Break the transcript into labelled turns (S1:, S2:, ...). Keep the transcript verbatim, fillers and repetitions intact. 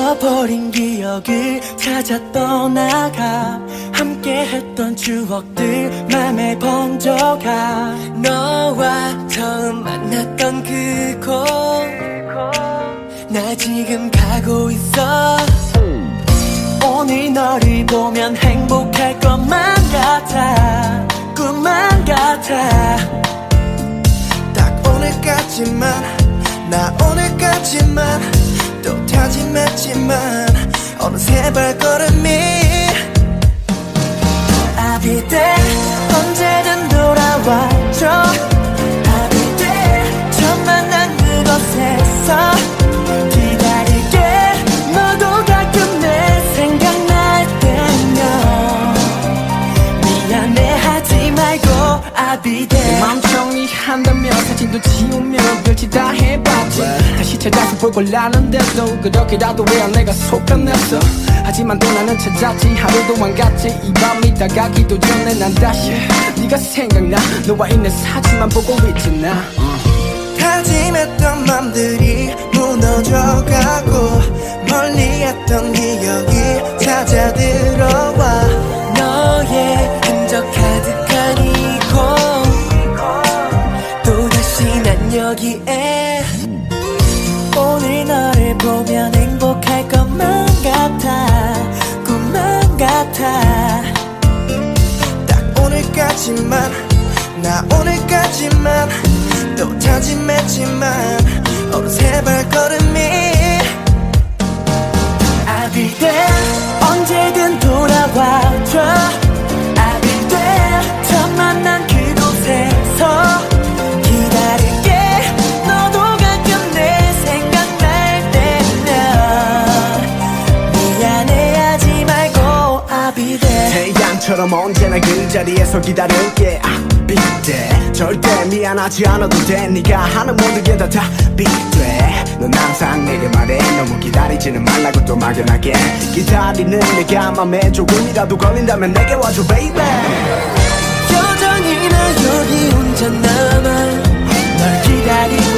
S1: 잊어버린 기억을 찾아 떠나가 함께했던 추억들 맘에 번져가 너와 처음 만났던 그곳 나 지금 가고 있어 오늘 너를 보면 행복할 것만 같아 꿈만 같아
S2: 딱 오늘까지만 나 오늘까지만 또 다짐했지만 어느새 발걸음이
S1: I'll be there 언제든 돌아와줘 I'll be there 처음 만난 그곳에서 기다릴게 너도 가끔 내 생각날 때면 미안해하지 말고 I'll be there
S3: 마음 정리한다면 사진도 지우며 별짓 다 해봤지 다시 찾아서 볼 걸 아는데도 그렇게라도 왜 내가 속편했어 하지만 또 나는 찾았지 하루도 안 갔지 이 밤이 다가기도 전에 난 다시 네가 생각나 너와 있는 사진만 보고 있지 나
S2: 다짐했던 맘들이 무너져가고 멀리했던 기억이 찾아 들어와
S1: 너의 흔적 가득한 이곳 또다시 난 여기에 오늘 너를 보면 행복할 것만 같아 꿈만 같아
S2: 딱 오늘까지만 나 오늘까지만 또 다짐했지만 어느새 발걸음이
S1: I'll be there 언제든 돌아와줘 I'll be there 처음 만난 그곳에서 기다릴게 너도 가끔 내 생각날 때면 미안해하지 말고 I'll be there
S4: 태양처럼 언제나 그 자리에서 기다릴게 I'll be there 절대 미안하지 않아도 돼 네가 하는 모든 게 다 답이 돼넌 항상 내게 말해 너무 기다리지는 말라고 또 막연하게 기다리는 내가 맘에 조금이라도 걸린다면 내게 와줘 baby
S1: 여전히 나 여기 혼자 남아 널 기다리고